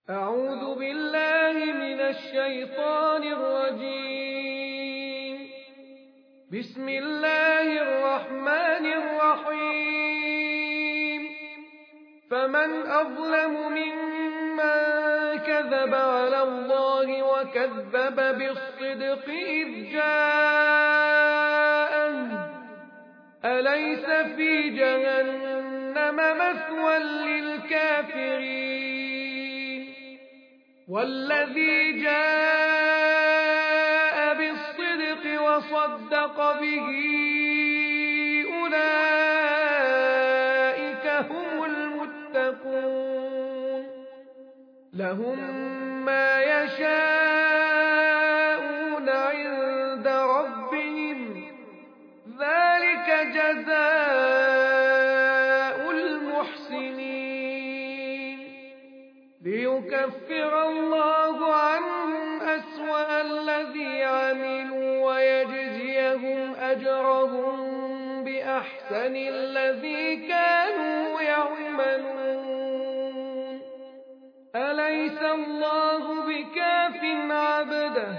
أعوذ بالله من الشيطان الرجيم. بسم الله الرحمن الرحيم. فمن أظلم ممن كذب على الله وكذب بالصدق إذ جاءه أليس في جهنم مثوى للكافرين والذي جاء بالصدق وصدق به أولئك هم المتقون لهم ما يشاءون عند ربهم ذلك جزاء المحسنين ليكفر الله عنهم أسوأ الذي عملوا ويجزيهم أجرهم بأحسن الذي كانوا يعملون أليس الله بكاف عبده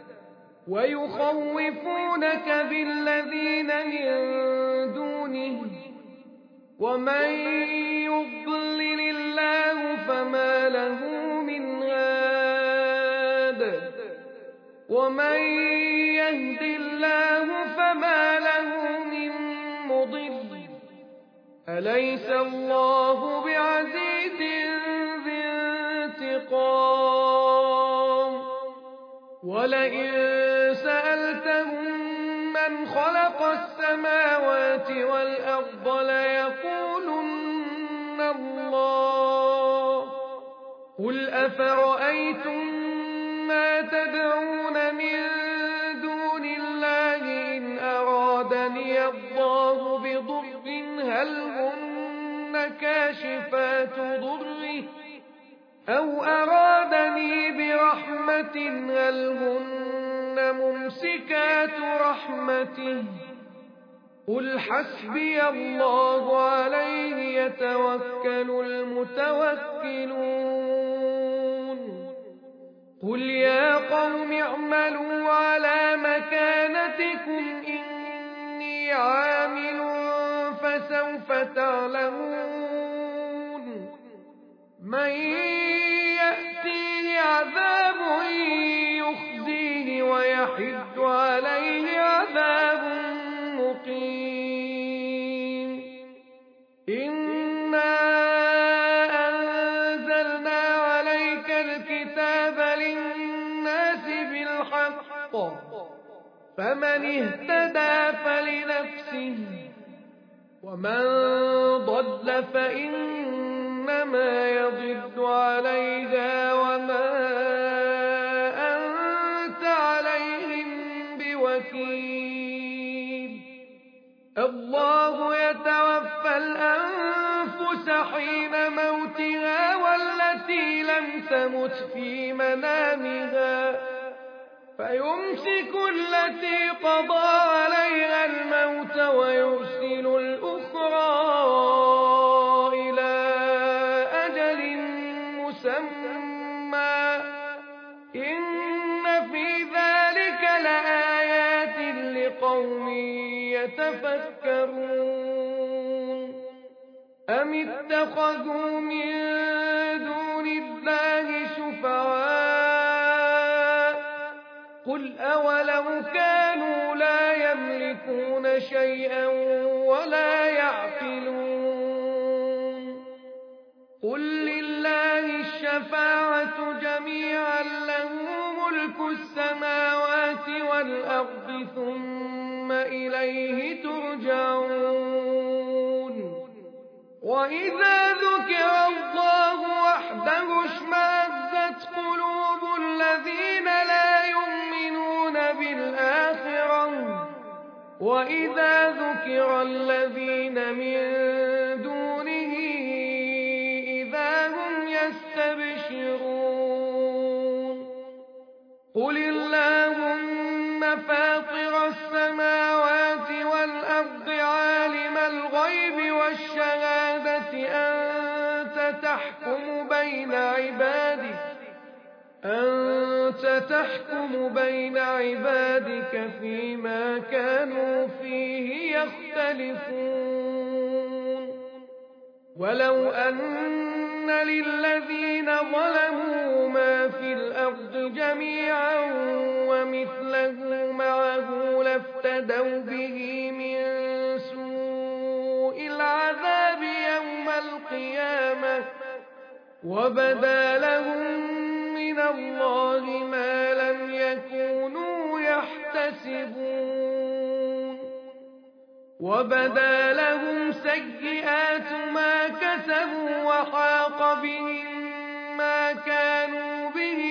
ويخوفونك بالذين من دونه ومن يضلل الله فما له من هاد ومن يهد الله فما له من مضل أليس الله بعزيز ذي انتقام ولئن سألتهم من خلق السماوات والأرض ليقولن الله قل أفرأيتم ما تدعون من دون الله إن أرادني الله بضر هل هن كاشفات ضره أو أرادني برحمة هل هن ممسكات رحمته قل حسبي الله عليه يتوكل المتوكلون قل يا قوم اعملوا على مكانتكم إني عامل فسوف تعلمون من يأتيه عذاب يخزيه ويحد عليه عذاب مقيم إنا أنزلنا عليك الكتاب للناس بالحق فمن اهتدى فلنفسه ومن ضل فإنما يضل عليها وما أنت عليهم بوكيل الله يتوفى الأنفس حين موتها والتي لم تمت في منامها فيمسك التي قضى عليها الموت ويرسل الأخرى إلى أجل مسمى إن في ذلك لآيات لقوم يتفكرون أم اتخذوا من دون الله شفعاء قل أولو كانوا لا يملكون شيئا ولا يعقلون قل لله الشفاعة جميعا له ملك السماوات والأرض ثم إليه ترجعون وإذا ذكر الله وحده اشمأزت قلوب الذين لا يؤمنون بالآخرة وإذا ذكر الذين من دونه إذا هم يستبشرون قل اللهم فاطر السماوات والأرض عالم الغيب والشهادة أنت تحكم بين عبادك فيما كانوا فيه يختلفون ولو أن للذين ظلموا ما في الأرض جميعا ومثله معه لافتدوا به من سوء العذاب يوم القيامة وبدا لهم من الله ما لم يكونوا يحتسبون وبدا لهم سيئات ما كسبوا وحاق بهم ما كانوا به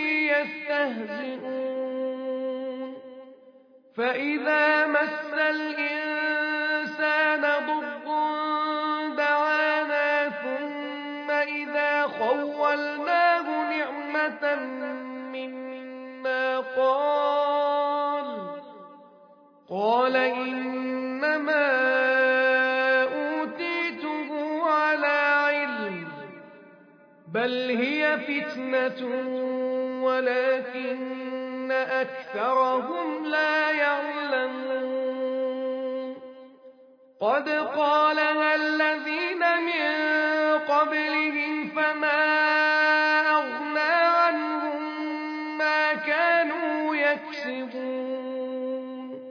يستهزئون فإذا مس الإنسان ضر دعانا ثم إذا خولناه نعمة منا قال إنما أوتيته على علم بل هي فتنة ولكن أكثرهم لا يعلمون قد قالها الذين من قبلهم فما أغنى عنهم ما كانوا يكسبون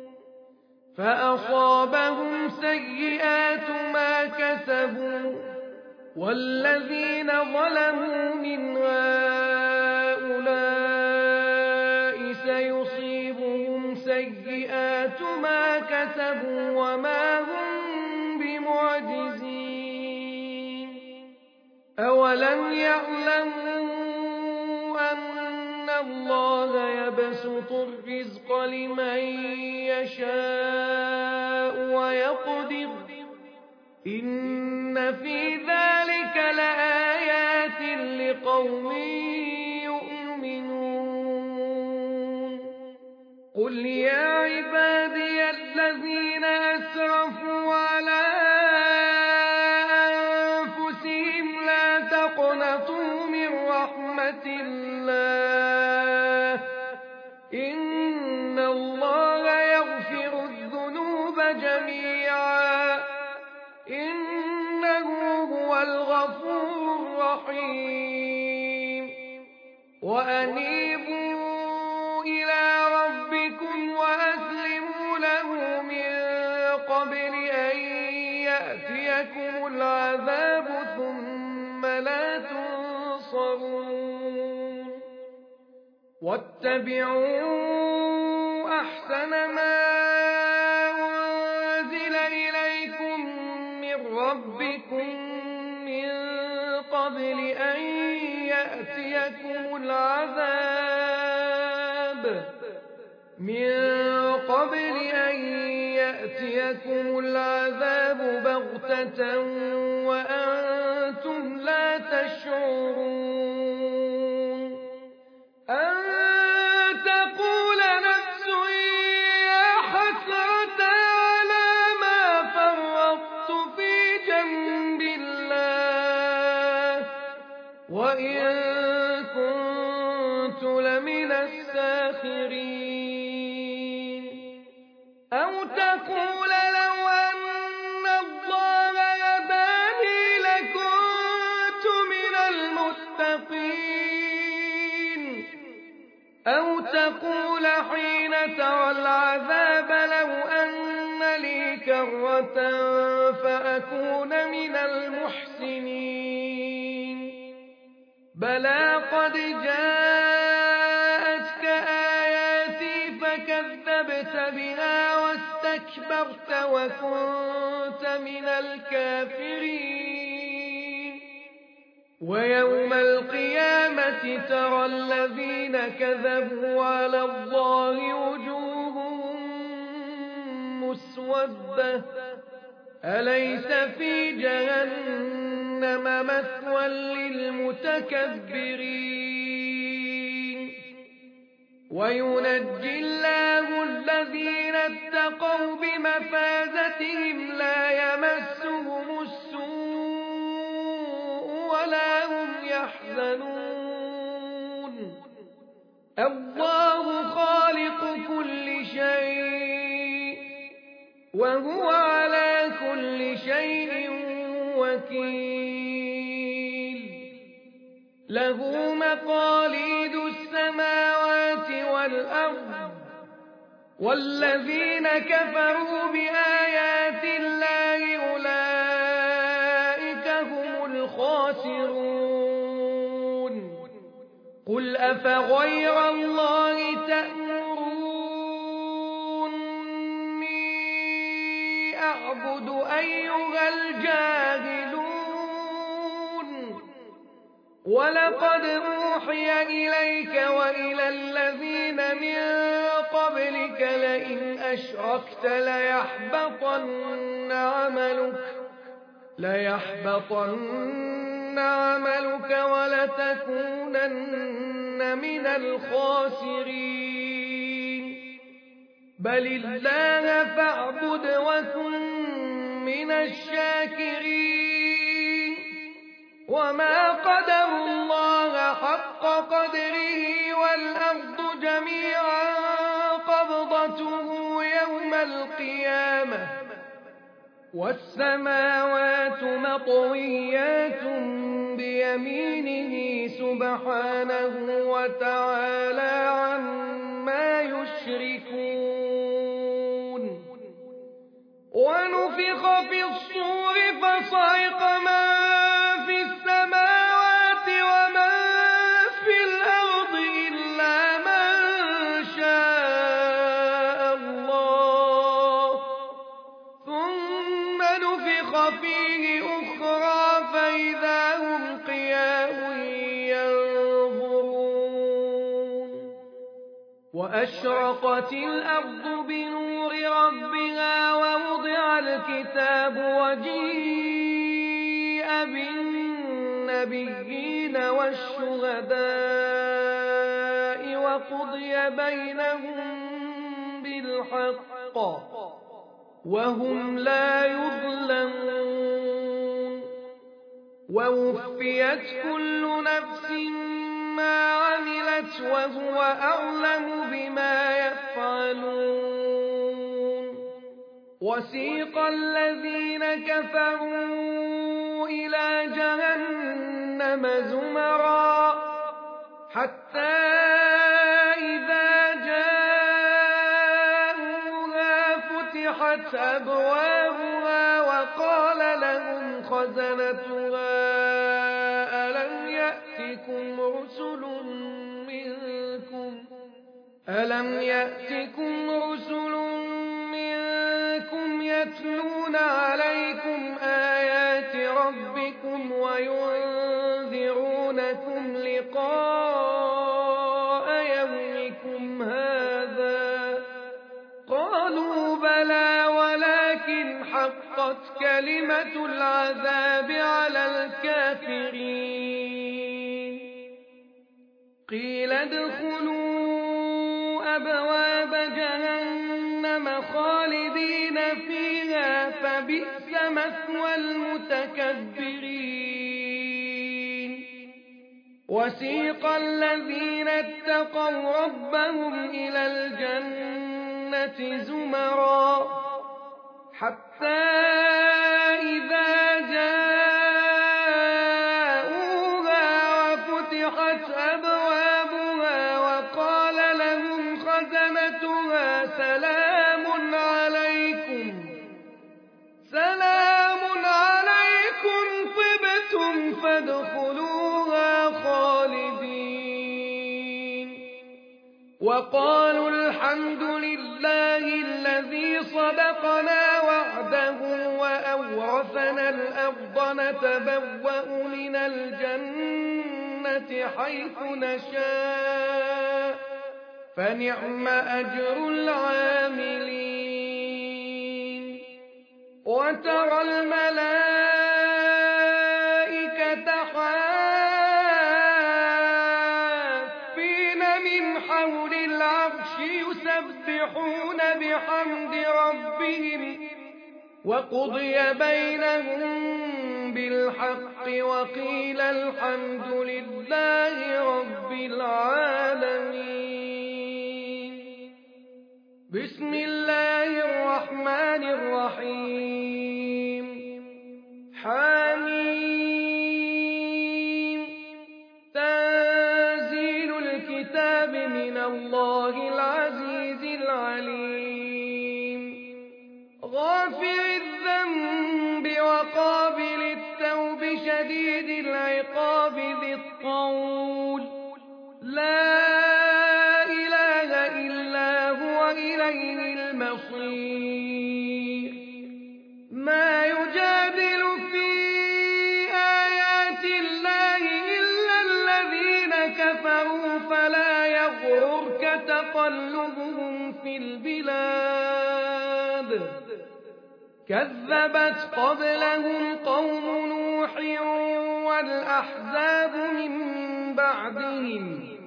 فأصابهم سيئات ما كسبوا والذين ظلموا من هؤلاء سيصيبهم سيئات ما كسبوا وما هم بمعجزين أولم يعلموا أن الله يبسط الرزق لمن يشاء ويقدر إن في ذلك لآيات لقوم يؤمنون قل يا عبادي الذين أسرفوا على أنفسهم لا تقنطوا من رحمة الله إن الله يغفر الذنوب جميعا إنه هو الغفور الرحيم وأنيبوا إلى ربكم وأسلموا له من قبل أن يأتيكم العذاب ثم لا تنصرون واتبعوا أحسن ما أنزل إليكم من ربكم من قبل أن يأتيكم العذاب بغتة وأنتم لا تشعرون أن تقول نفس يا حسرة على ما فرطت في جنب الله وإن كنت لمن الساخرين أو تقول لو أن الله هداني لكنت من المتقين أو تقول حين ترى العذاب لو أن لي كرة فأكون من المحسنين بلى قد جاءتك آياتي فكذبت بها واستكبرت وكنت من الكافرين ويوم القيامة ترى الذين كذبوا على الله وجوههم مسودة أليس في جهنم مثوى للمتكبرين وينجي الله الذين اتقوا بمفازتهم لا يمسهم السوء ولا هم يحزنون يحزنون الله خالق كل شيء وهو على كل شيء وكيل له مقاليد السماوات والأرض والذين كفروا بآيات الله أولئك هم الخاسرون قل أفغير الله تأمروني أعبد أيها الجاهلون ولقد أوحي إليك وإلى الذين من قبلك لئن أشركت ليحبطن عملك ولتكونن من الخاسرين بل الله فاعبد وكن من الشاكرين وما قدروا الله حق قدره والأرض جميعا قبضته يوم القيامة والسماوات مطويات بيمينه سبحانه وتعالى عما يشركون ونفخ في الصور فصعق من في السماوات ومن في الأرض إلا من شاء الله ثم نفخ فيه أخرى فإذا هم قيام ينظرون وأشرقت الأرض بنور ربها ووضع الكتاب وجيء بالنبيين والشهداء وقضي بينهم بالحق وهم لا يظلمون ووفيت كل نفس ما عملت وهو أعلم بما يفعلون وسيق الذين كفروا إلى جهنم زمرا حتى إذا جاءوها فتحت أبوابها وقال لهم خزنتها ألم يأتكم رسل منكم يتلون عليكم آيات ربكم وينذرونكم لقاء يومكم هذا قالوا بلى ولكن حقت كلمة العذاب على الكافرين قيل ادخلوا أبواب جهنم خالدين فيها فبئس مثوى المتكبرين وسيق الذين اتقوا ربهم إلى الجنة زمرا حتى إذا جاءوها وفتحت أبوابها وقال لهم خزنتها سلام عليكم طبتم فادخلوها خالدين وقالوا الحمد لله الذي صدقنا وعده وأورثنا الأرض نتبوأ من الجنة حيث نشاء فنعم أجر العاملين وترى الملائكة حافين من حول العرش يسبحون بحمد ربهم وقضي بينهم بالحق وقيل الحمد لله العالمين. بسم الله الرحمن الرحيم. حميم. تنزيل الكتاب من الله العزيز العليم. غافر الذنب وقابل التوب شديد العقاب ذي الطول لا إله إلا هو إليه المصير. ما يجادل في آيات الله إلا الذين كفروا فلا يغررك تقلبهم في البلاد. كذبت قبلهم قوم نوح والأحزاب من بعدهم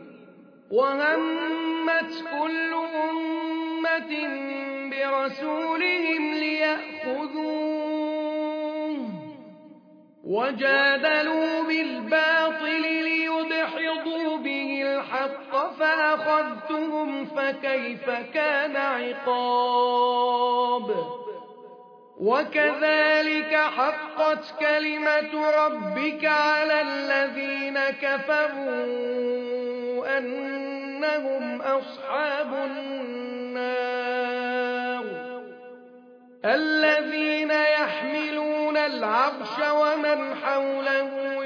وهمت كل أمة برسولهم ليأخذوه وجادلوا بالباطل ليدحضوا به الحق فأخذتهم فكيف كان عقاب. وكذلك حقت كلمة ربك على الذين كفروا أنهم أصحاب النار. الذين يحملون العرش ومن حوله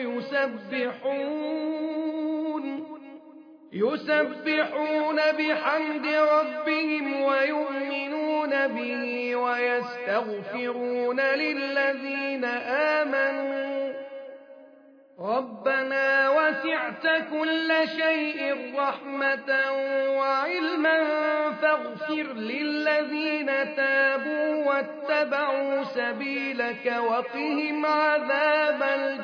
يسبحون بحمد ربهم ويؤمنون به ويستغفرون للذين آمنوا ربنا وسعت كل شيء رحمة وعلما فاغفر للذين تابوا واتبعوا سبيلك وقهم عذاب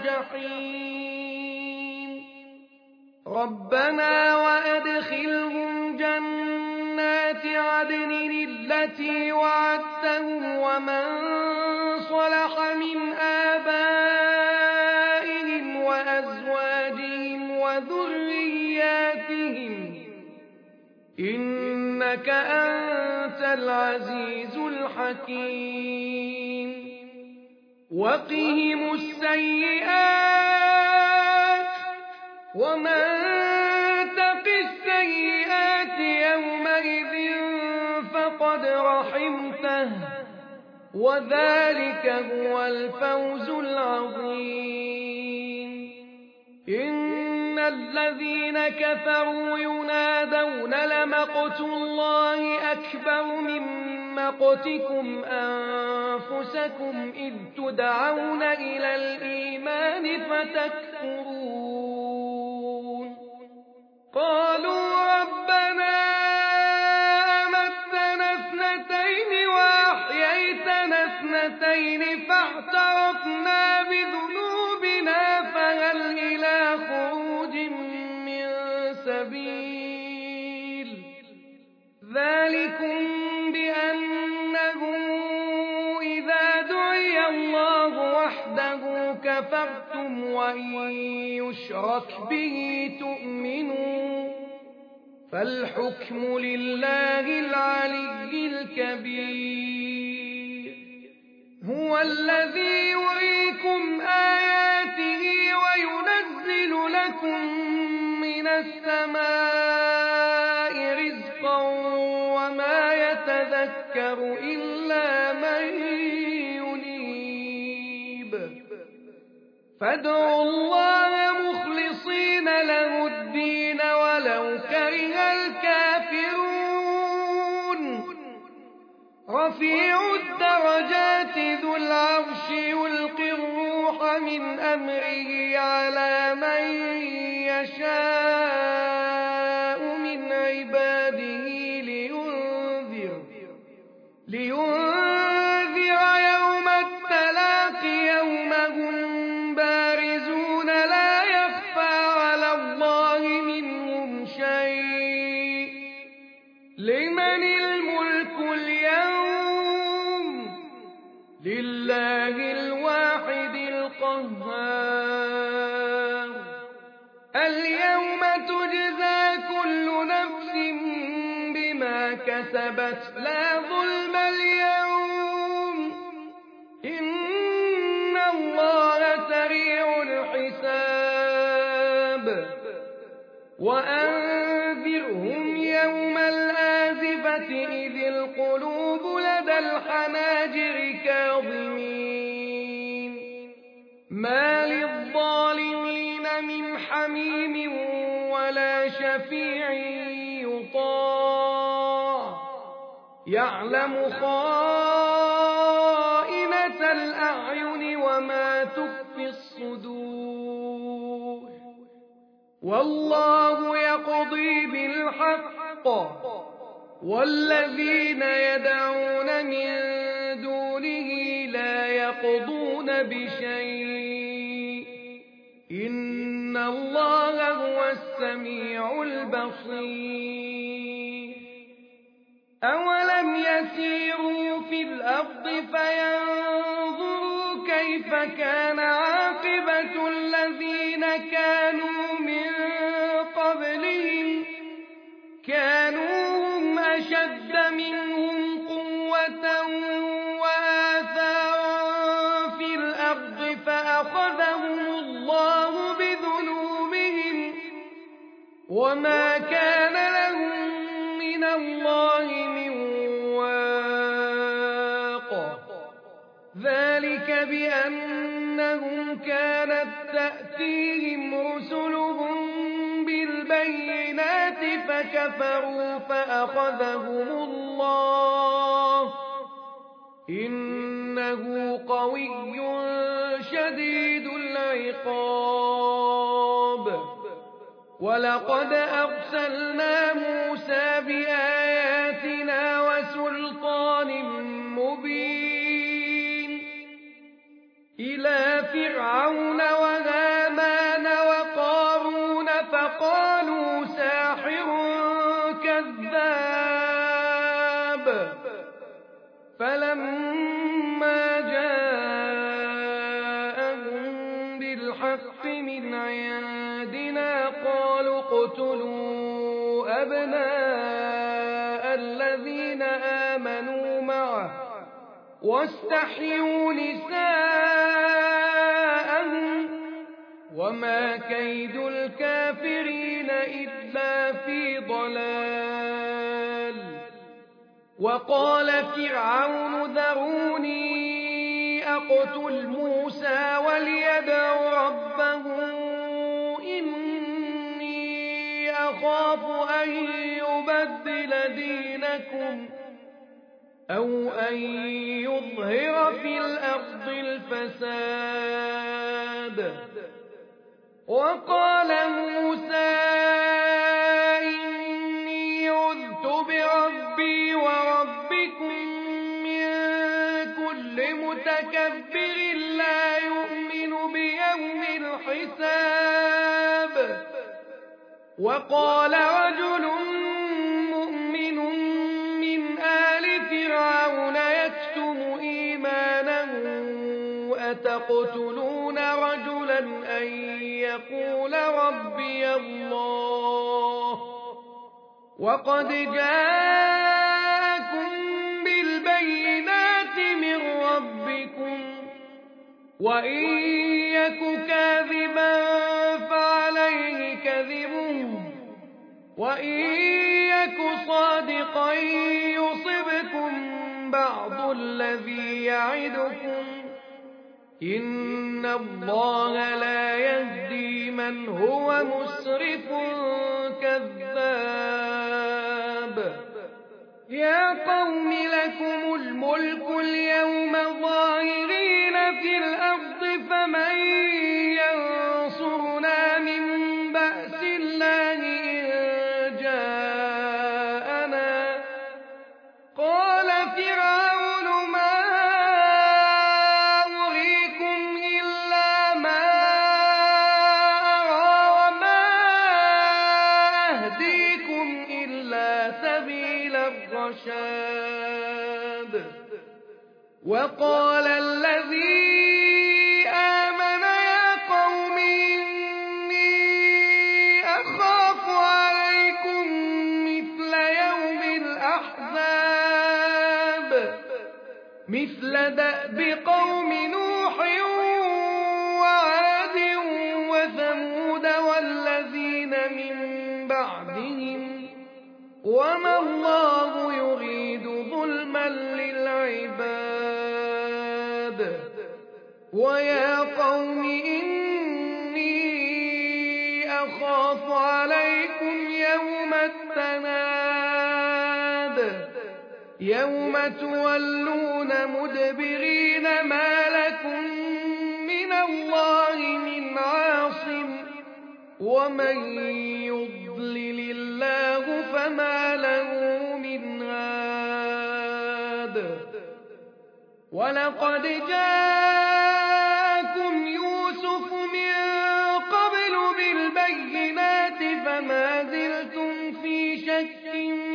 الجحيم. ربنا وأدخلهم جنات عدن التي وعدتهم ومن صلح من آبائهم وأزواجهم وذرياتهم إنك أنت العزيز الحكيم. وقهم السيئات ومن تق السيئات يومئذ فقد رحمته وذلك هو الفوز العظيم. إن الذين كفروا ينادون لمقت الله أكبر من مقتكم أنفسكم إذ تدعون إلى الإيمان فتكفرون. قالوا ربنا أمتنا اثنتين وأحييتنا اثنتين فاعترفنا بذنوبنا فهل إلى خروج من سبيل. ذلكم بأنه إذا دعي الله وحده كفرتم وإن يشرك به تؤمنون فالحكم لله العلي الكبير. هو الذي يريكم آياته وينزل لكم من السماء رزقا وما يتذكر إلا من ينيب. فادعوا الله مخلصين له الدين ولو كره الكافرون. رفيع الدرجات ذو العرش يلقي الروح من أمره على من يشاء من عباده لينذر يوم التلاق يوم هم بارزون لا يخفى على الله منهم شيء. لمن الملك اليوم؟ لله الواحد القهار. اليوم تجزى كسبت لا ظلم اليوم إن الله سريع الحساب وأنذرهم يوم الآزفة إذ القلوب لدى الحناجر كاظمين ما للظالمين من حميم ولا شفيع يطاع يعلم خائنة الأعين وما تخفي الصدور والله يقضي بالحق والذين يدعون من دونه لا يقضون بشيء إن الله هو السميع البصير أولم يسيروا في الأرض فينظروا كيف كان عاقبة الذين كانوا من قبلهم كانوا هم أشد منهم قوة وآثارا في الأرض فأخذهم الله بذنوبهم وما كان لهم من الله من واق ذلك بأنهم كانت تأتيهم رسلهم بالبينات فكفروا فأخذهم الله إنه قوي شديد العقاب ولقد أرسلنا موسى بآياتنا وسلطان مبين إلى فرعون وهامان وقارون فقالوا ساحر كذاب فلما جاءهم بالحق من عندنا قالوا اقتلوا أبناء الذين آمنوا معه واستحيوا نساءهم وما كيد الكافرين إلا في ضلال وقال فرعون ذروني أقتل موسى وليدع ربه إني أخاف أن يبدل دينكم أو أن يظهر في الأرض الفساد وقال موسى إني عذت بربي وربكم من كل متكبر لا يؤمن بيوم الحساب وقال رجل مؤمن من آل فرعون يكتم إيمانه أتقتلون رجلا أن يقول ربي الله وقد جاءكم بالبينات من ربكم وإن يك كاذبا فعليه كذبه وإن يك صادقا يصبكم بعض الذي يعدكم إن الله لا يهدي من هو مسرف كذاب يا قوم لكم الملك اليوم ظاهرين في الأرض فمن ينصرنا من بأس الله إن جاءنا قال فرعون ما أريكم إلا ما أرى وما أهديكم إلا سبيل الرشاد وقال الذي آمن يا قوم إني أخاف عليكم مثل يوم الأحزاب مثل دأب قوم نوح وعاد وثمود والذين من بعدهم وما الله يريد ظلما للعباد ويا قوم إني أخاف عليكم يوم التناد يوم تولون مدبرين ما لكم من الله من عاصم ومن يضلل الله فما له من هاد ولقد جاءكم يوسف من قبل بالبينات فما زلتم في شك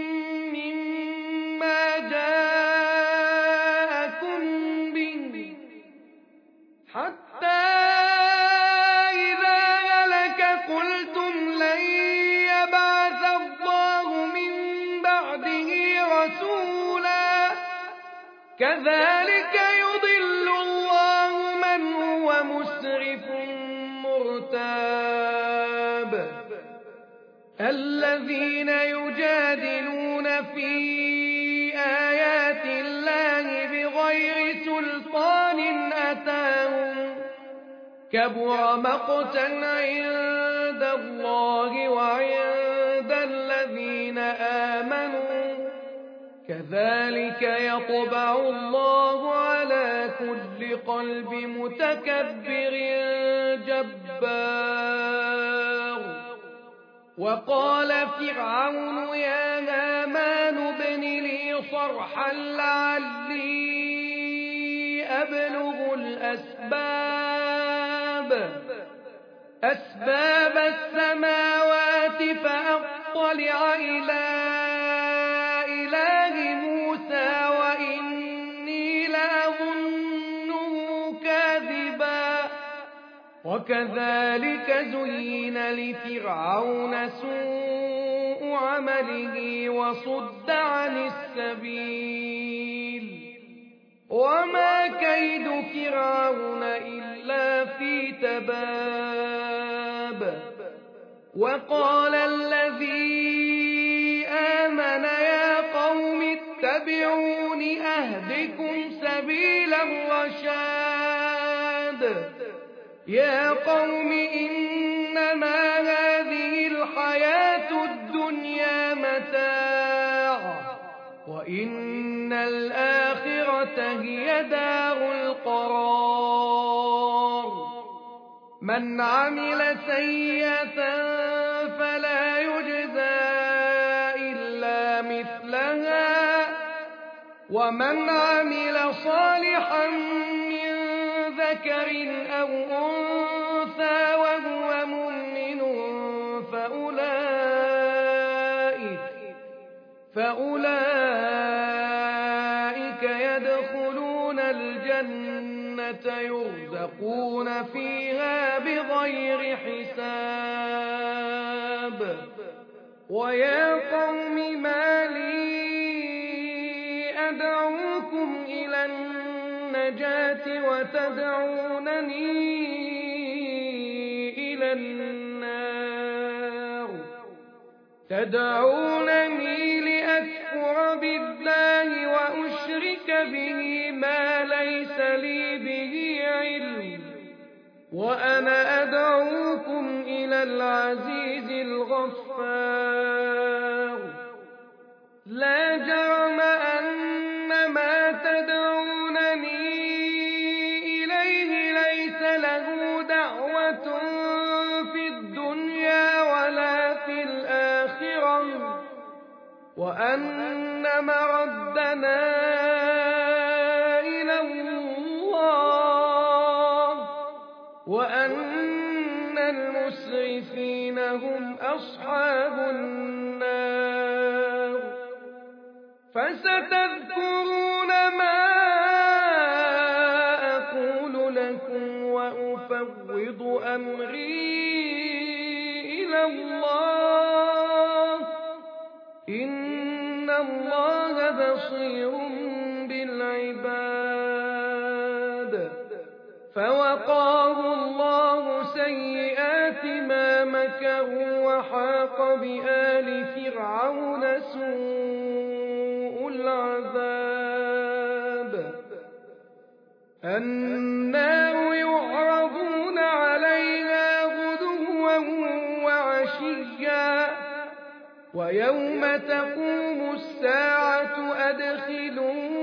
مما جاءكم به حتى إذا هلك قلتم لن يبعث الله من بعده رسولا كذلك يضل الله من هو مسرف مرتاب الذين يجادلون في آيات الله بغير سلطان أتاهم كبر مقتا عند الله وعند الذين آمنوا كذلك يطبع الله على كل قلب متكبر جبار وقال فرعون يا هامان ابن لي صرحا لعلي أبلغ أسباب السماوات فأطلع إلى إله موسى وإني لأظنه كاذبا وكذلك زين لفرعون سوء عمله وصد عن السبيل وما كيد فرعون إلا في تباب وقال الذي آمن يا قوم اتبعون أهدكم سبيل الرشاد يا قوم إنما هذه الحياة الدنيا متاع وإن الآخرة هي دار القرار من عمل سيئة فلا يجزى إلا مثلها ومن عمل صالحا من ذكر أو أنثى وهو مؤمن فأولئك يدخلون الجنة يرزقون فيها بغير حساب ويا قوم ما لي أدعوكم إلى النجاة وتدعونني إلى النار تدعونني لأكفر بالله وأشرك به ما ليس لي به علم وأنا أدعوكم إلى العزيز الغفار لا جرم أن ما تدعونني إليه ليس له دعوة في الدنيا ولا في الآخرة وأن مردنا إلى الله وأن المسرفين هم أصحاب النار فستذكرون ما أقول لكم وأفوض أمري إلى الله إن الله بصير بالعباد وحاق بآل فرعون سوء العذاب النار يعرضون عليها غدوا وعشيا ويوم تقوم الساعة أدخلوا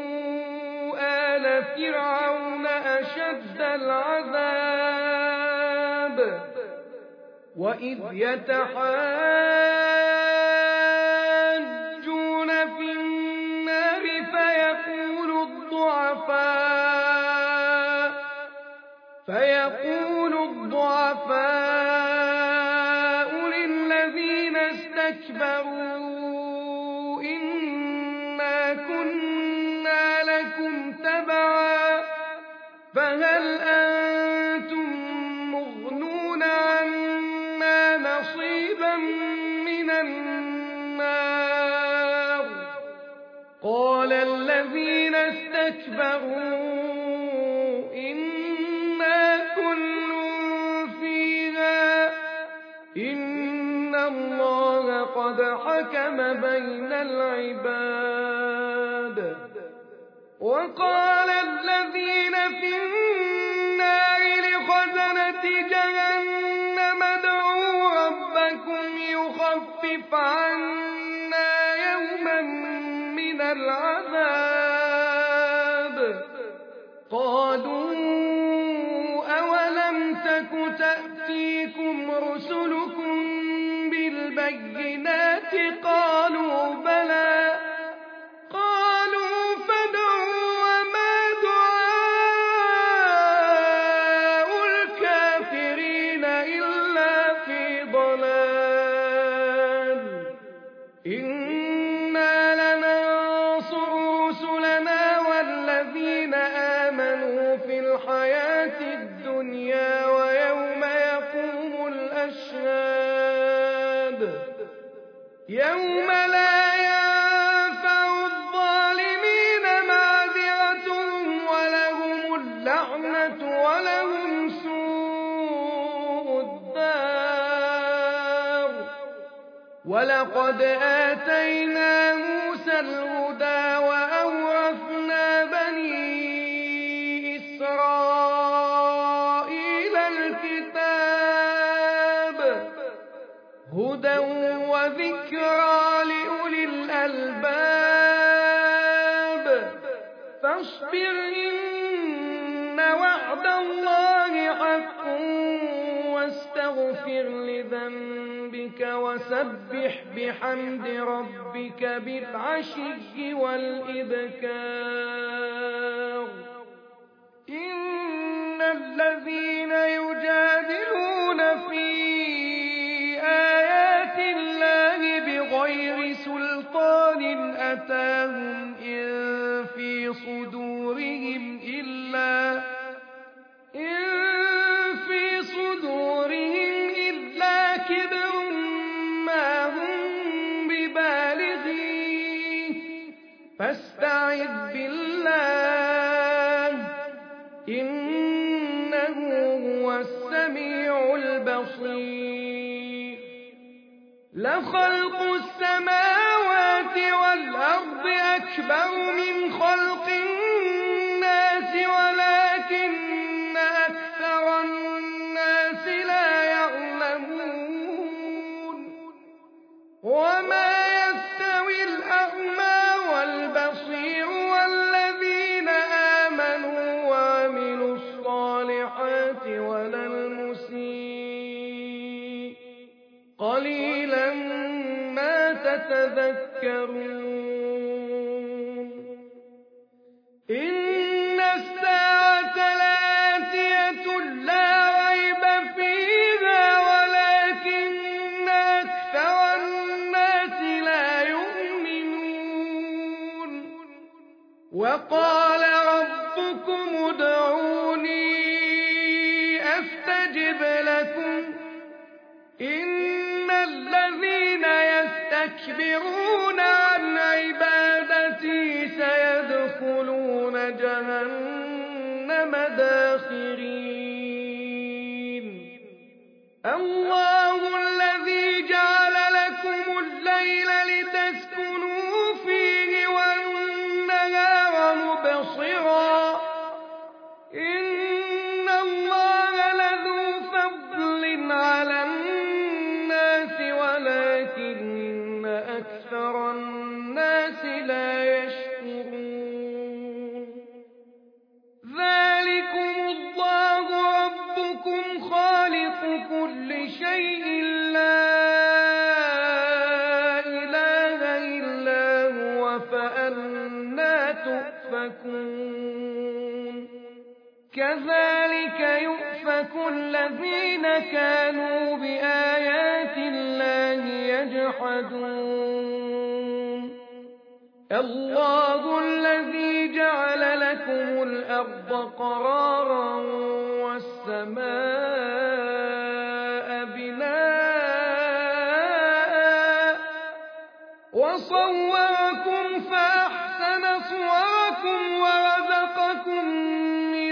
آل فرعون أشد العذاب وإذ يتحاجون في النار فيقول الضعفاء للذين استكبروا إنا كنا لكم تبعا فهل أنتم مغنون عنا نصيبا من النار قال الذين استكبروا إنا كل فيها إن الله قد حكم بين العباد وقال الذين في النار لخزنة جهنم ادعوا ربكم يخفف عنا يوما من العذاب قالوا أولم تك تأتيكم رسلكم بالبينات قالوا بلى قالوا فادعوا وما دعاء الكافرين إلا في ضلال إنا لننصر رسلنا والذين آمنوا في الحياة الدنيا ويوم يقوم الأشهاد يوم لا ينفع الظالمين معذرتهم ولهم اللعنة ولهم سوء الدار ولقد آتينا موسى الهدى وأورثنا بني إسرائيل الكتاب هدى وذكرى لأولي الألباب فاصبر إن وعد الله حق واستغفر لذنبك وسبح بحمد ربك بالعشي والإبكار إن الذين يجادلون في آيات الله بغير سلطان أتاهم إن في صدورهم إلا كبر ما هم ببالغيه فاستعذ بالله إنه هو السميع البصير لخلق السماوات والأرض أكبر من خلق الناس ولكن أكثر الناس لا يعلمون وما يستوي الأعمى والبصير والذين آمنوا وعملوا الصالحات ولا المسيء قليلا ما تتذكرون إن الساعة لآتية لا ريب فيها ولكن أكثر الناس لا يؤمنون وقال ربكم ادعوني أستجب لكم إن الذين يستكبرون عن عبادتي سيدخلون جهنم داخرين الله ولكن أكثر الناس لا يشكرون ذلكم الله ربكم خالق كل شيء لا إله إلا هو فأنى تؤفكون كذلك يؤفك الذين كانوا بآيات الله يجحدون الله الذي جعل لكم الأرض قرارا والسماء بناء وصوركم فأحسن صوركم ورزقكم من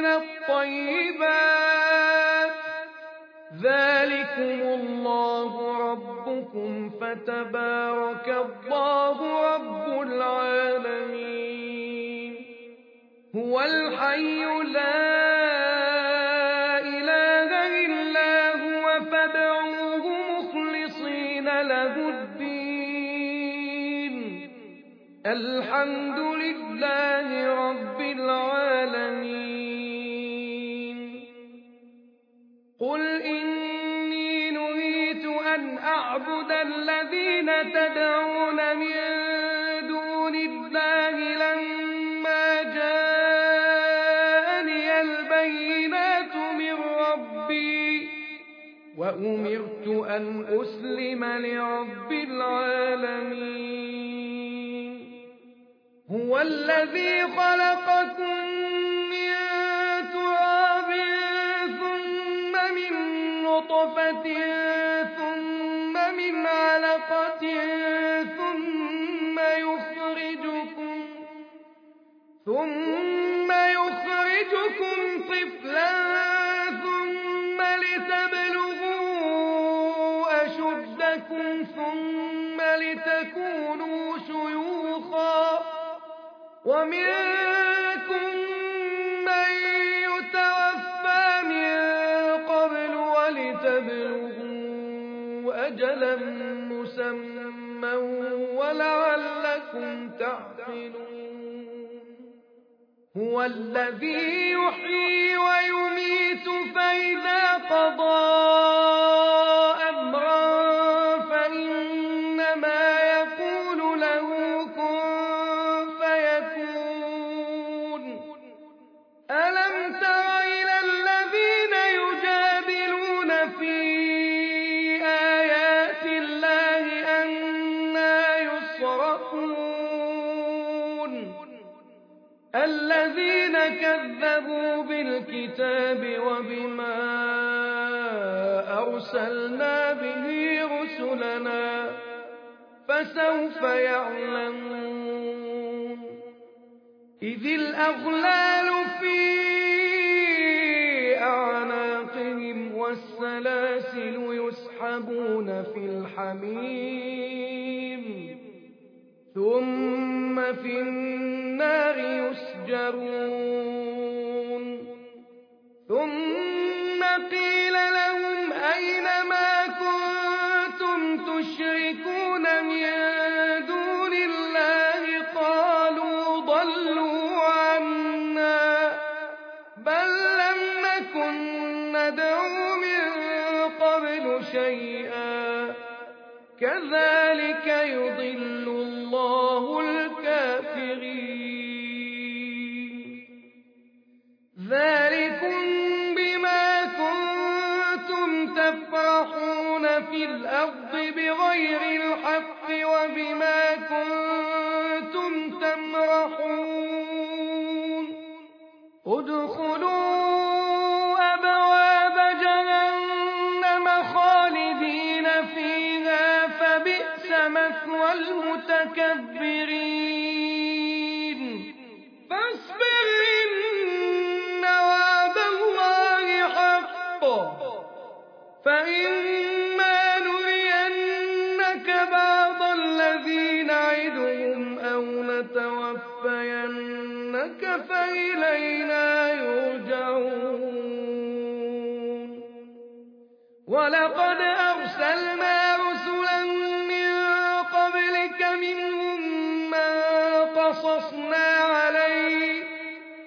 الطيبات ذلكم الله ربكم فتبارك الله رب العالمين هو الحي لا إله إلا هو فادعوه مخلصين له الدين الحمد لله رب العالمين قل إني نهيت أن أعبد الذين تدعون من دون الله لما جاءني البينات من ربي وأمرت أن أسلم لرب العالمين هو الذي خلقكم من تراب ثم من نطفة ثم من علقة ثم يخرجكم طفلا ثم لتبلغوا أشدكم ثم لتكونوا شيوخا ومنكم من يتوفى من قبل ولتبلغوا أجلا مسمى ولعلكم تعقلون هو الذي يحيي ويميت فإذا قضى أمرا فإنما يقول له كن فيكون ألم تر إلى الذين يجادلون في آيات الله أنى يصرفون الذين كذبوا بالكتاب وبما أرسلنا به رسلنا فسوف يعلمون إذ الأغلال في أعناقهم والسلاسل يسحبون في الحميم ثم في النار يسجرون ثم قيل لهم أين ما كنتم تشركون من دون الله قالوا ضلوا عنا بل لم نكن ندعو من قبل شيئا كذلك يضل الله الكافرين ذلكم بما كنتم تفرحون في الأرض بغير الحق وبما كنتم تمرحون ادخلوا أبواب جهنم خالدين فيها فبئس مثوى المتكبرين فاصبر إن وعد الله حق فإما نرينك بعض الذي نعدهم أو نتوفينك فإلينا يرجعون ولقد أرسلنا رسلا من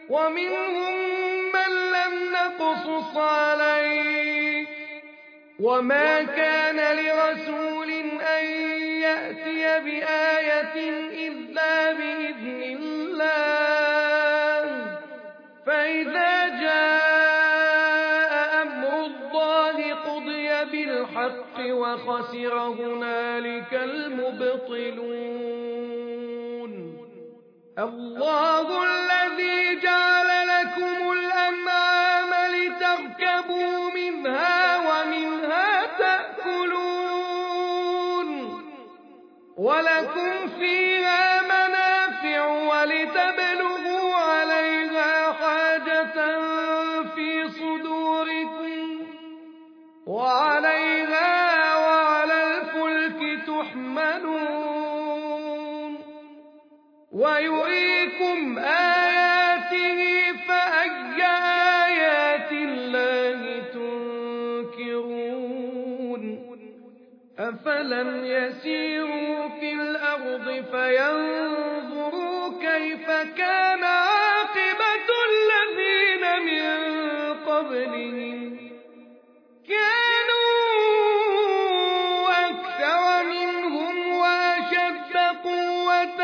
ومنهم من لم نقصص عليك وما كان لرسول أن يأتي بآية إلا بإذن الله فإذا جاء أمر الله قضي بالحق وخسر هنالك المبطلون الله الذي جعل لكم الأنعام لتركبوا منها ومنها تأكلون ولكم فيها منافع ولتبلغوا عليها حاجة في صدوركم وعليها وعلى الفلك تحملون ويريكم آياته فأي آيات الله تنكرون أفلم يسيروا في الأرض فينظروا كيف كان عاقبة الذين من قبلهم كانوا أكثر منهم وأشد قوة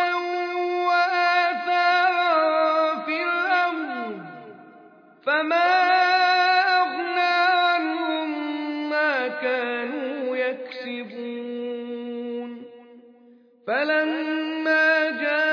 وآثارا في الأرض فما أغنى عنهم ما كانوا يكسبون فلما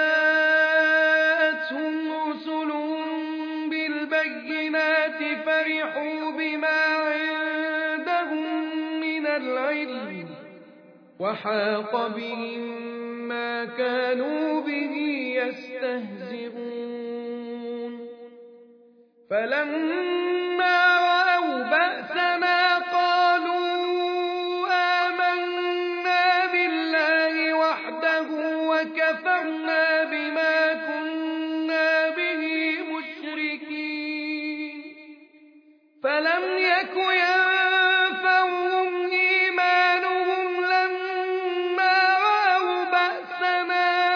جاءتهم رسلهم بالبينات فرحوا بما عندهم من العلم وحاق بهم ما كانوا به يستهزئون فلما رأوا بأسنا قالوا آمنا بالله وحده وكفرنا بما كنا به مشركين فلم يك ينفعهم إيمانهم لما رأوا بأسنا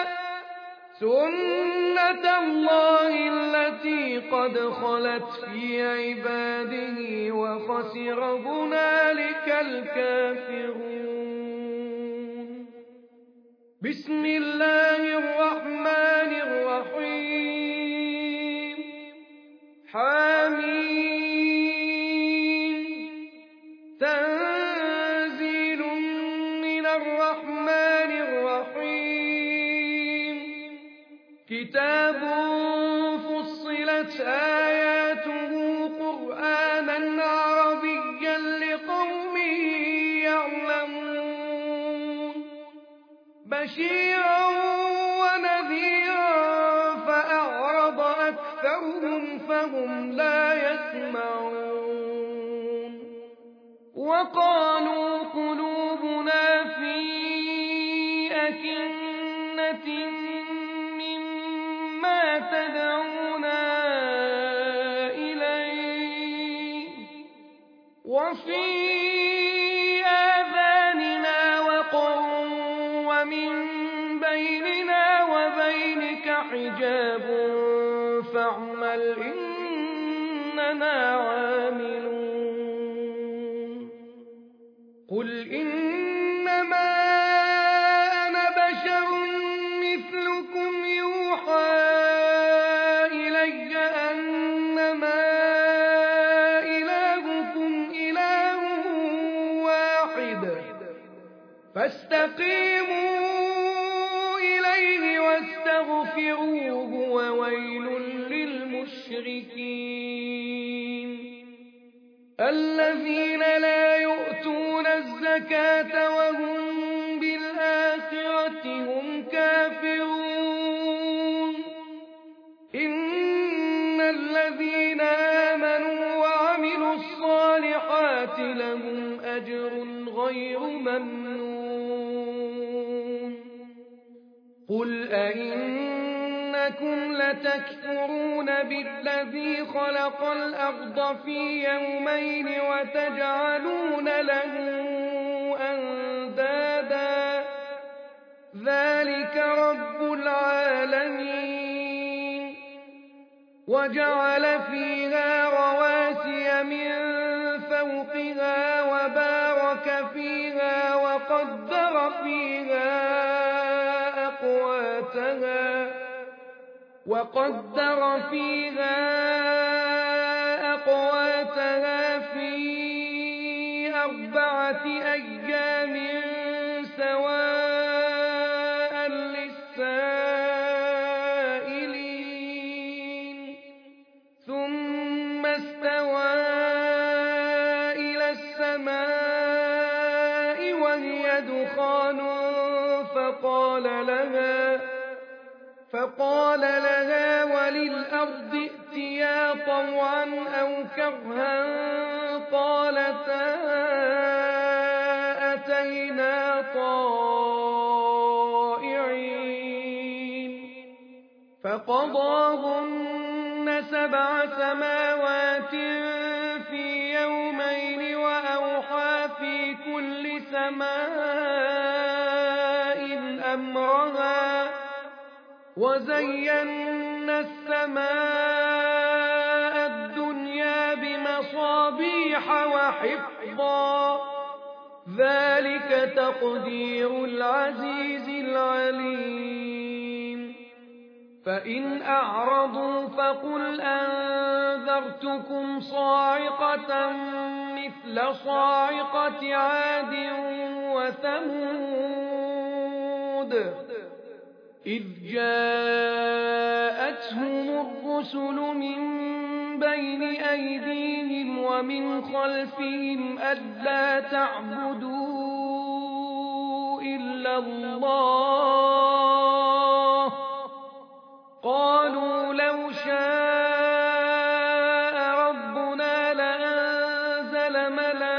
سنة الله التي قد خلت في عباده وخسر هنالك الكافرون بسم الله الرحمن الرحيم حميم تنزيل من الرحمن الرحيم كتاب فصلت آياته قرآنا عربيا لقوم يعلمون بشيرا ونذيرا فأعرض أكثرهم فهم لا يسمعون وقالوا قلوبنا في أكنة مما تدعونا إليه وفي آذاننا وقر ومن بيننا وبينك حجاب فاعمل إننا عاملون قل إنما أنا بشر مثلكم يوحى إلي أنما إلهكم إله واحد فاستقيموا إليه واستغفروه وويل للمشركين الذين لا يؤتون الزكاة وهم بالآخرة هم كافرون إن الذين آمنوا وعملوا الصالحات لهم أجر غير ممنون قل أئنكم لتكفرون بالذي خلق الأرض في يومين وتجعلون له أندادا ذلك رب العالمين وجعل فيها رواسي من فوقها وبارك فيها وقدر فيها أقواتها في 4 أيام سواء للسائلين ثم استوى إلى السماء وهي دخان فقال لها وللأرض ائتيا طوعا أو كرها قالتا أتينا طائعين فقضاهن 7 سماوات في يومين وأوحى في كل سماء أمرها وزينا السماء الدنيا بمصابيح وحفظا ذلك تقدير العزيز العليم فإن أعرضوا فقل أنذرتكم صاعقة مثل صاعقة عاد وثمود إذ جاءتهم الرسل من بين أيديهم ومن خلفهم ألا تعبدوا إلا الله قالوا لو شاء ربنا لأنزل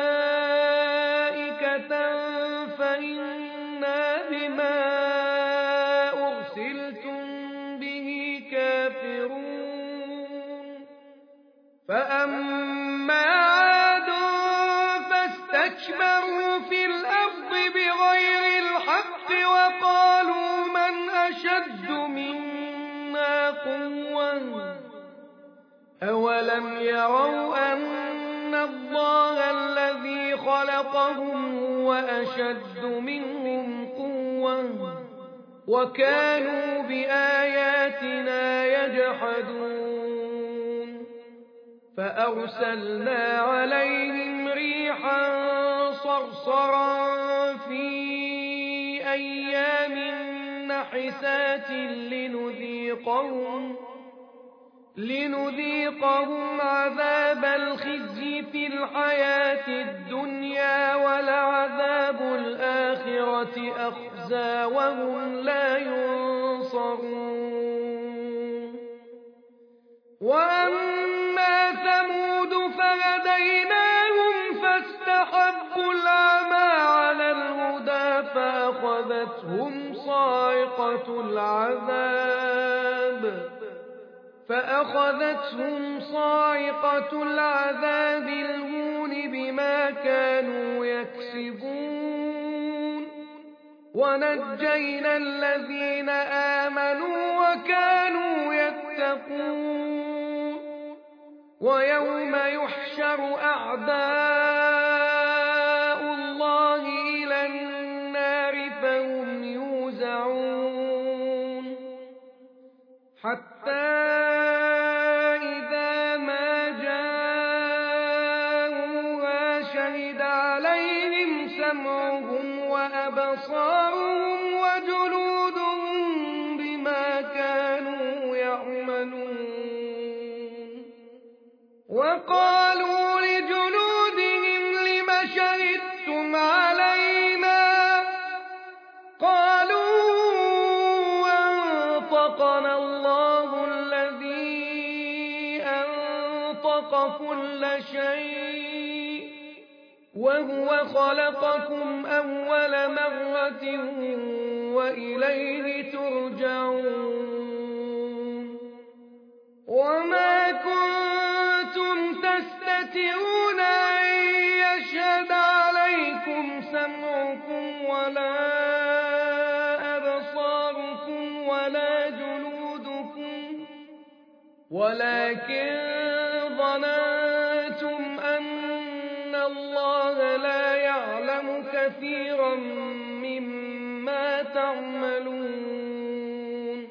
ملائكة فإنا بما فأما عاد فاستكبروا في الأرض بغير الحق وقالوا من أشد منا قوة أولم يروا أن الله الذي خلقهم هو أشد منهم قوة وكانوا بآياتنا يجحدون فأرسلنا عليهم ريحا صرصرا في أيام نحسات لنذيقهم عذاب الخزي في الحياة الدنيا ولعذاب الآخرة أخزى وهم لا ينصرون وأما ثمود فهديناهم فاستحبوا العمى على الهدى فأخذتهم صاعقة العذاب الهون بما كانوا يكسبون ونجينا الذين آمنوا وكانوا يتقون ويوم يحشر أعداء الله إلى النار فهم يوزعون حتى إذا ما جاءوها شهد عليهم سمعهم وأبصارهم وجلودهم بما كانوا يعملون وقالوا لجلودهم لم شهدتم علينا قالوا أنطقنا الله الذي أنطق كل شيء وهو خلقكم أول مرة وإليه ترجعون وما كنتم تستترون أن يشهد عليكم سمعكم ولا أبصاركم ولا جلودكم ولكن ظننتم أن الله لا يعلم كثيرا مما تعملون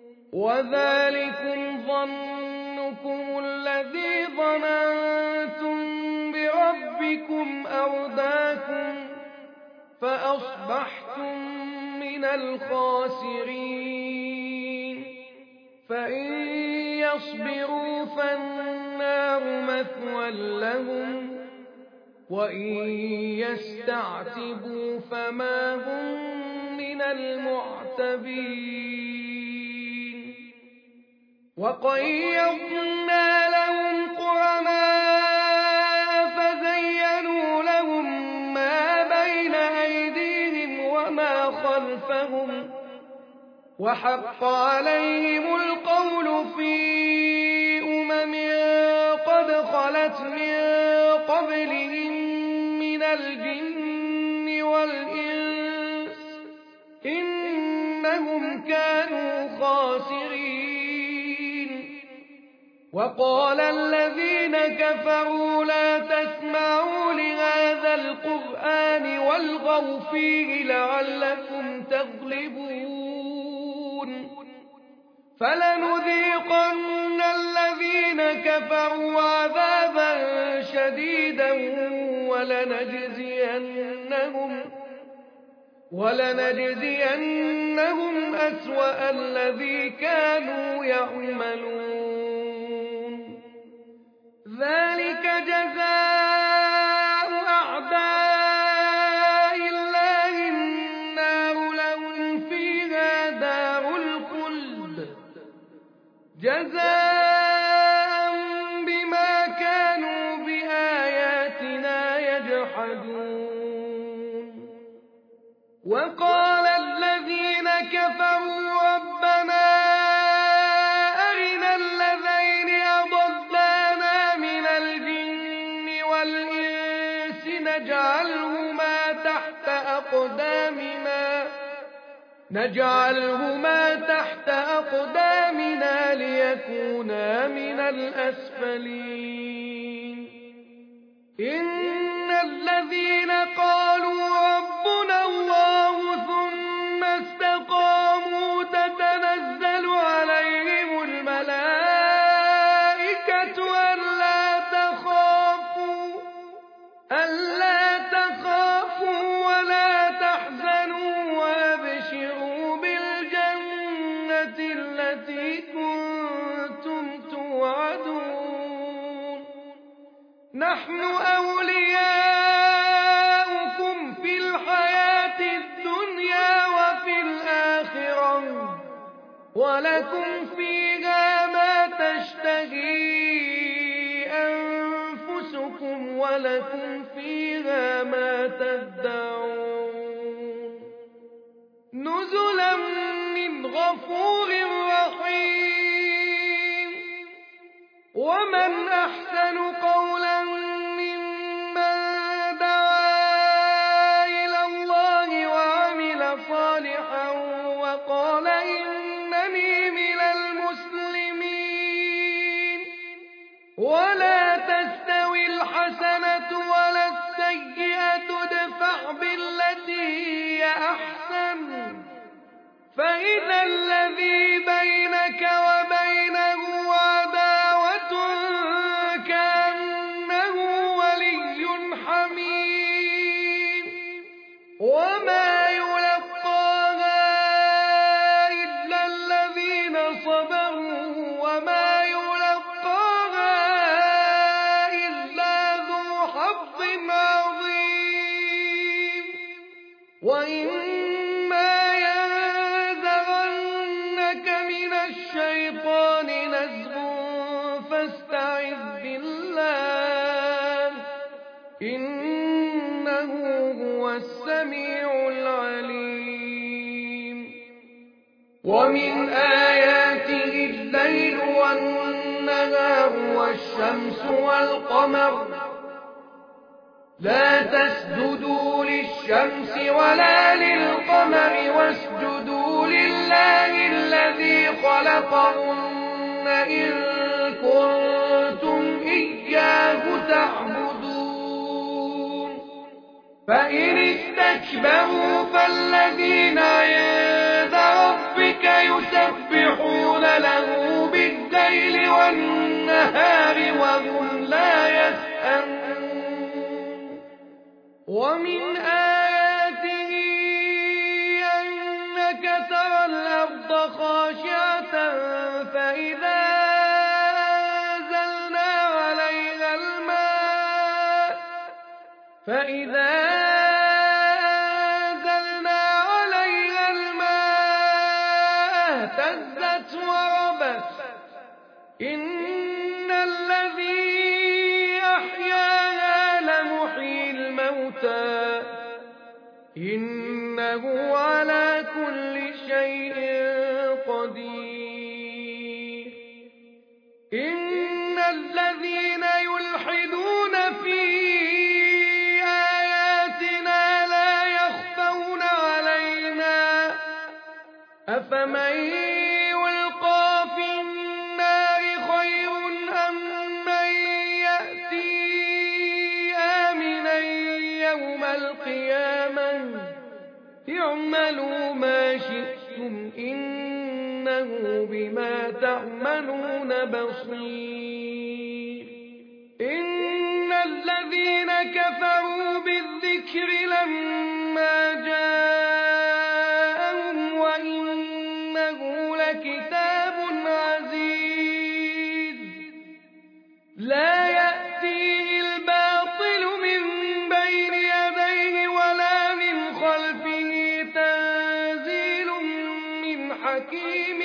وذلكم ظنكم الذي ظننتم بربكم أرداكم فأصبحتم من الخاسرين فإن يصبروا فالنار مثوى لهم وإن يستعتبوا فما هم من المعتبين وقيضنا لهم قرناء فزينوا لهم ما بين أيديهم وما خلفهم وحق عليهم القول في قد خلت من قبلهم من الجن والإنس إنهم كانوا خاسرين وقال الذين كفروا لا تسمعوا لهذا القرآن والغوا فيه لعلكم تغلبون فلنذيقن الذين كفروا عذابا شديدا ولنجزينهم أسوأ الذي كانوا يعملون ذلك جزاء أعداء الله النار لهم فيها دار الخلد جزاء بما كانوا بآياتنا يجحدون وقال الذين كفروا ربنا أرنا الذين أضلانا من الجن والإنس نجعلهما تحت أقدامنا ليكونا من الأسفلين إن الذين قالوا ربنا الله ثم استقاموا تتنزل عليهم الملائكة ألا تخافوا ولا تحزنوا وابشروا بالجنة التي كنتم توعدون نحن أولياؤكم في الحياة الدنيا وفي الآخرة ولكم فيها ما تشتهي أنفسكم ولكم فيها ما تدعون نزلا من غفور رحيم ومن أحسن قولا ممن دعا إلى الله وعمل صالحا وقال إنني من المسلمين ولا تستوي الحسنة ولا السيئة ادفع بالتي هي أحسن فإذا الذي بينك وبينه عداوة كأنه ولي حميم وما يلقاها إلا الذين صبروا وما يلقاها إلا ذو حظ عظيم وإما ينزغنك من الشيطان نزغ فاستعذ بالله إنه هو السميع العليم ومن آياته الليل والنهار والشمس والقمر لا تسجدوا للشمس ولا للقمر واسجدوا لله الذي خلقهن إن كنتم إياه تعبدون فإن استكبروا فالذين عند ربك يسبحون له بالليل والنهار وهم لا يسأمون ومن آياته أنك ترى الأرض خاشعة فإذا أنزلنا عليها الماء اهتزت وربت إن الذي أحياها لمحيي الموتى إنه على كل شيء قدير إن الذين يلحدون في آياتنا لا يخفون علينا أفمن يلقى في النار خير أم من يأتي آمنا يوم القيامة اعملوا ما شئتم إنه بما تعملون بصير إن الذين كفروا بالذكر لما جاءهم وإنه لكتاب عزيز لا يأتيه الباطل من بين يديه ولا من خلفه تنزيل من حكيم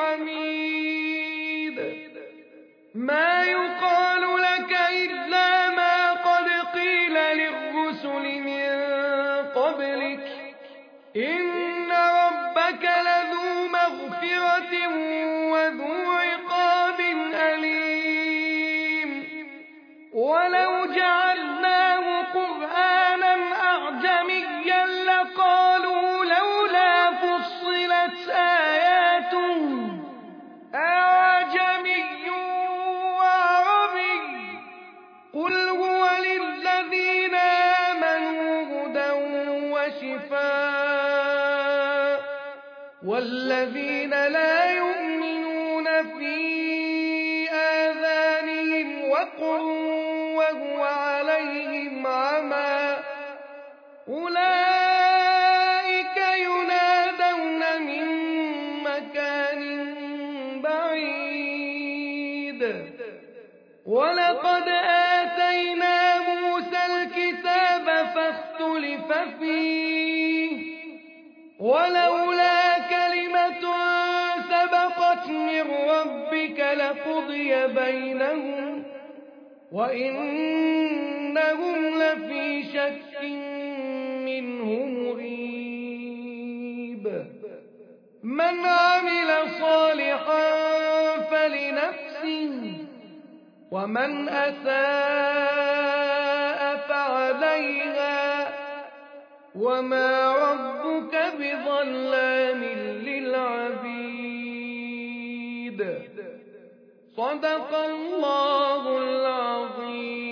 حميد ما يقال لك إلا ما قد قيل للرسل من قبلك إن ربك لذو مغفرة وذو عقاب أليم ولو جعلناه قرآنا أعجميا لقالوا لولا فصلت آياته أعجمي وعربي قل هو للذين آمنوا هدى وشفاء والذين لا يؤمنون في آذانهم وقر وهو عليهم عمى أولئك ينادون من مكان بعيد ولقد آتينا موسى الكتاب فاختلف فيه ولولا كلمة سبقت من ربك لقضي بينهم وإنهم لفي شك منه مريب من عمل صالحا فلنفسه ومن أساء فعليها وما ربك بظلام للعبيد صدق الله العظيم